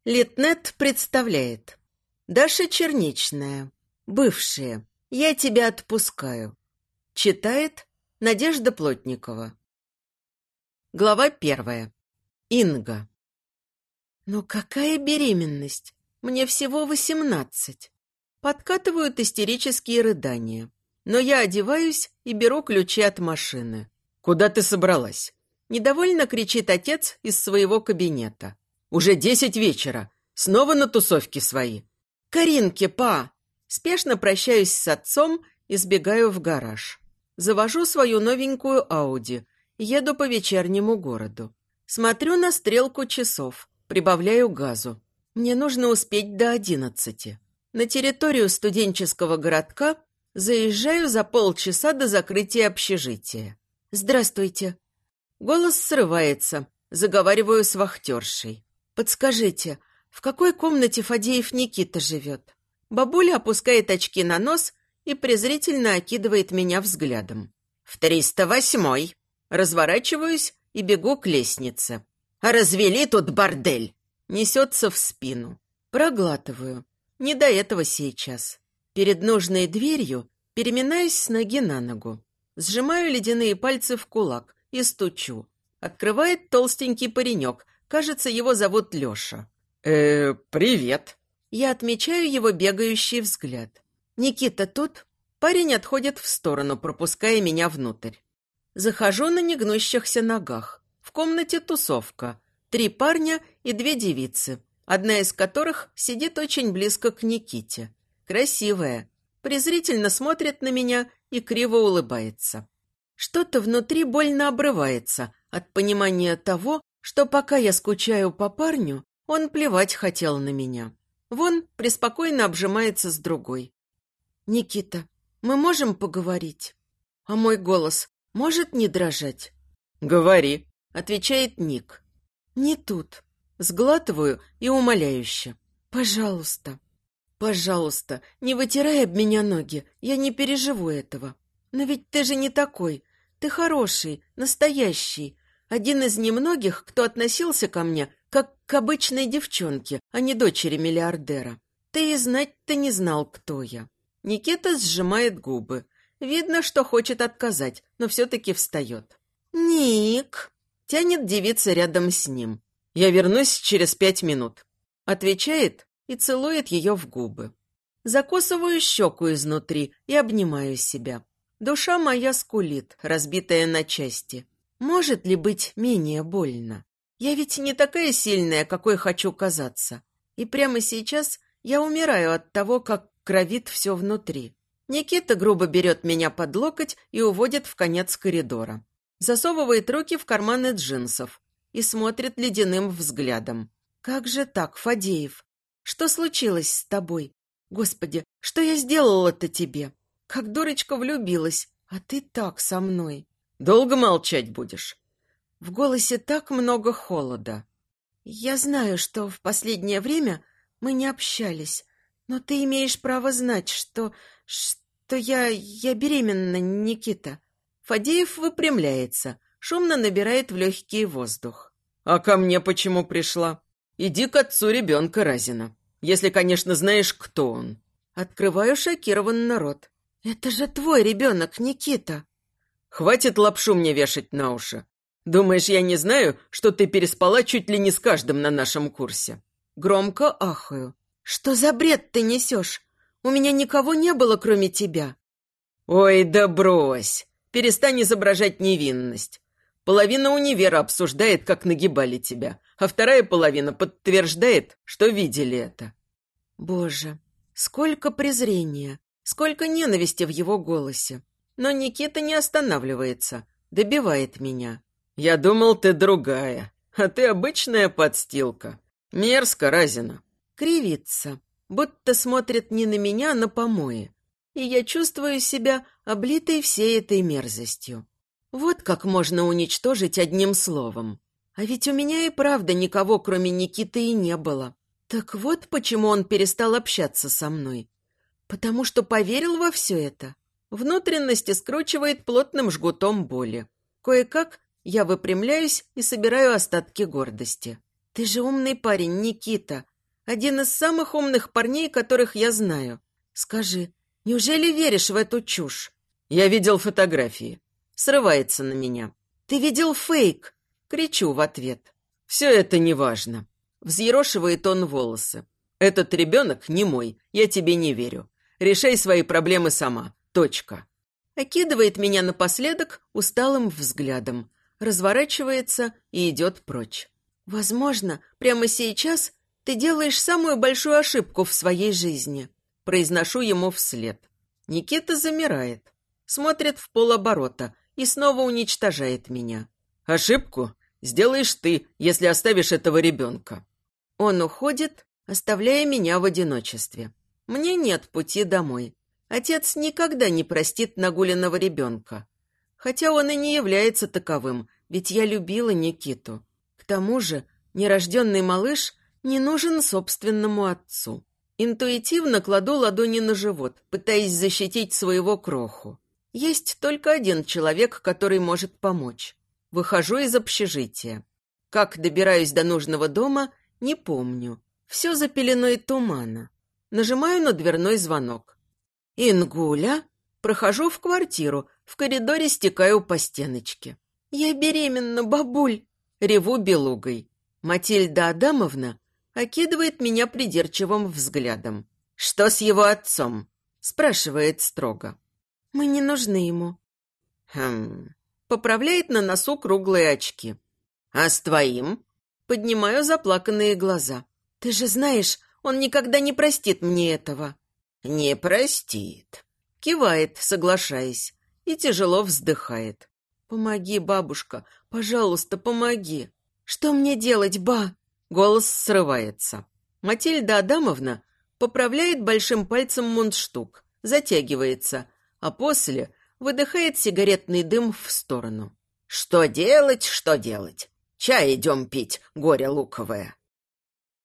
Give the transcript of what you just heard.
Литнет представляет. Даша Черничная. Бывшие. Я тебя отпускаю. Читает Надежда Плотникова. Глава 1. Инга. Ну какая беременность? Мне всего 18. Подкатывают истерические рыдания. Но я одеваюсь и беру ключи от машины. «Куда ты собралась?» Недовольно кричит отец из своего кабинета. «Уже 10 вечера. Снова на тусовке свои». «Каринке, па!» Спешно прощаюсь с отцом и сбегаю в гараж. Завожу свою новенькую Ауди. Еду по вечернему городу. Смотрю на стрелку часов. Прибавляю газу. Мне нужно успеть до 11. На территорию студенческого городка заезжаю за полчаса до закрытия общежития. «Здравствуйте». Голос срывается. Заговариваю с вахтершей. «Подскажите, в какой комнате Фадеев Никита живет?» Бабуля опускает очки на нос и презрительно окидывает меня взглядом. «В 308-й». Разворачиваюсь и бегу к лестнице. «А развели тут бордель!» Несется в спину. Проглатываю. Не до этого сейчас. Перед нужной дверью переминаюсь с ноги на ногу. Сжимаю ледяные пальцы в кулак и стучу. Открывает толстенький паренек. Кажется, его зовут Леша. «Привет». Я отмечаю его бегающий взгляд. «Никита тут?» Парень отходит в сторону, пропуская меня внутрь. Захожу на негнущихся ногах. В комнате тусовка. 3 парня и 2 девицы, одна из которых сидит очень близко к Никите. Красивая. Презрительно смотрит на меня и криво улыбается. Что-то внутри больно обрывается от понимания того, что пока я скучаю по парню, он плевать хотел на меня. Вон преспокойно обжимается с другой. «Никита, мы можем поговорить?» А мой голос может не дрожать? «Говори», — отвечает Ник. «Не тут». Сглатываю и умоляюще. «Пожалуйста, пожалуйста, не вытирай об меня ноги, я не переживу этого. Но ведь ты же не такой. Ты хороший, настоящий. Один из немногих, кто относился ко мне как к обычной девчонке, а не дочери миллиардера. Ты и знать-то не знал, кто я». Никита сжимает губы. Видно, что хочет отказать, но все-таки встает. «Ник!» — тянет девица рядом с ним. «Я вернусь через 5 минут», — отвечает и целует ее в губы. Закусываю щеку изнутри и обнимаю себя. Душа моя скулит, разбитая на части. Может ли быть менее больно? Я ведь не такая сильная, какой хочу казаться. И прямо сейчас я умираю от того, как кровит все внутри. Никита грубо берет меня под локоть и уводит в конец коридора. Засовывает руки в карманы джинсов и смотрит ледяным взглядом. «Как же так, Фадеев? Что случилось с тобой? Господи, что я сделала-то тебе? Как дурочка влюбилась, а ты так со мной». «Долго молчать будешь?» В голосе так много холода. «Я знаю, что в последнее время мы не общались, но ты имеешь право знать, что я беременна, Никита». Фадеев выпрямляется, шумно набирает в легкий воздух. «А ко мне почему пришла? Иди к отцу ребенка Разина, если, конечно, знаешь, кто он». Открываю шокированно рот. «Это же твой ребенок, Никита». «Хватит лапшу мне вешать на уши. Думаешь, я не знаю, что ты переспала чуть ли не с каждым на нашем курсе?» Громко ахаю. «Что за бред ты несешь? У меня никого не было, кроме тебя». «Ой, да брось! Перестань изображать невинность. Половина универа обсуждает, как нагибали тебя, а вторая половина подтверждает, что видели это». Боже, сколько презрения, сколько ненависти в его голосе. Но Никита не останавливается, добивает меня. «Я думал, ты другая, а ты обычная подстилка. Мерзко, Разина». Кривится, будто смотрит не на меня, а на помои. И я чувствую себя облитой всей этой мерзостью. Вот как можно уничтожить одним словом. А ведь у меня и правда никого, кроме Никиты, и не было. Так вот почему он перестал общаться со мной. Потому что поверил во все это. Внутренности скручивает плотным жгутом боли. Кое-как я выпрямляюсь и собираю остатки гордости. «Ты же умный парень, Никита. Один из самых умных парней, которых я знаю. Скажи, неужели веришь в эту чушь? Я видел фотографии. Срывается на меня. Ты видел фейк? Кричу в ответ. Все это неважно. Взъерошивает он волосы. Этот ребенок не мой, я тебе не верю. Решай свои проблемы сама. Точка. Окидывает меня напоследок усталым взглядом. Разворачивается и идет прочь. Возможно, прямо сейчас ты делаешь самую большую ошибку в своей жизни. Произношу ему вслед. Никита замирает. Смотрит в полоборота и снова уничтожает меня. Ошибку сделаешь ты, если оставишь этого ребенка. Он уходит, оставляя меня в одиночестве. Мне нет пути домой. Отец никогда не простит нагуленного ребенка. Хотя он и не является таковым, ведь я любила Никиту. К тому же нерожденный малыш не нужен собственному отцу. Интуитивно кладу ладони на живот, пытаясь защитить своего кроху. Есть только один человек, который может помочь. Выхожу из общежития. Как добираюсь до нужного дома, не помню. Все за пеленой тумана. Нажимаю на дверной звонок. «Ингуля?» Прохожу в квартиру, в коридоре стекаю по стеночке. «Я беременна, бабуль!» Реву белугой. Матильда Адамовна окидывает меня придирчивым взглядом. «Что с его отцом?» Спрашивает строго. «Мы не нужны ему». Поправляет на носу круглые очки. «А с твоим?» Поднимаю заплаканные глаза. «Ты же знаешь, он никогда не простит мне этого». «Не простит», — кивает, соглашаясь, и тяжело вздыхает. «Помоги, бабушка, пожалуйста, помоги». «Что мне делать, ба?» Голос срывается. Матильда Адамовна поправляет большим пальцем мундштук, затягивается, а после выдыхает сигаретный дым в сторону. «Что делать, что делать? Чай идем пить, горе луковое».